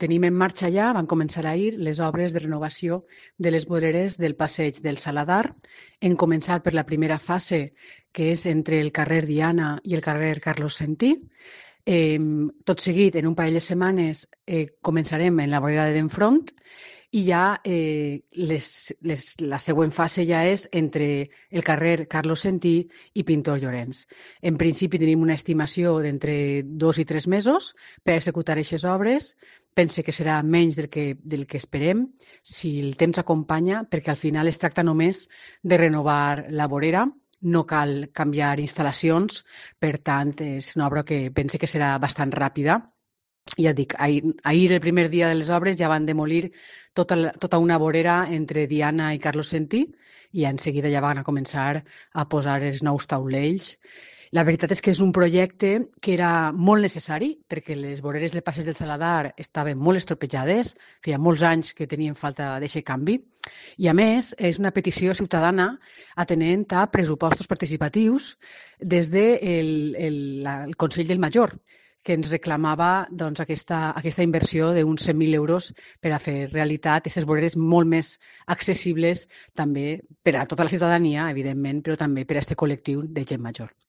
tenim en marxa ja, van començar ahir, les obres de renovació de les voreres del passeig del Saladar. Hem començat per la primera fase, que és entre el carrer Diana i el carrer Carlos Sentí. Tot seguit, en un parell de setmanes, començarem en la vorera d'enfront i ja la següent fase ja és entre el carrer Carlos Sentí i Pintor Llorenç. En principi tenim una estimació d'entre 2 i 3 mesos per executar aquestes obres. Pense que serà menys del que esperem, si el temps acompanya, perquè al final es tracta només de renovar la vorera, no cal canviar instal·lacions, per tant, és una obra que pense que serà bastant ràpida. Ja et dic, ahir el primer dia de les obres ja van demolir tota una vorera entre Diana i Carlos Sentí i en seguida ja van a començar a posar els nous taulells. La veritat és que és un projecte que era molt necessari perquè les voreres del passeig del Saladar estaven molt estropejades, feia molts anys que tenien falta d'aquest canvi i a més és una petició ciutadana atenent a pressupostos participatius des del Consell del Major, que ens reclamava doncs, aquesta inversió d'uns 100.000 euros per a fer realitat aquestes voreres molt més accessibles també per a tota la ciutadania, evidentment, però també per a aquest col·lectiu de gent major.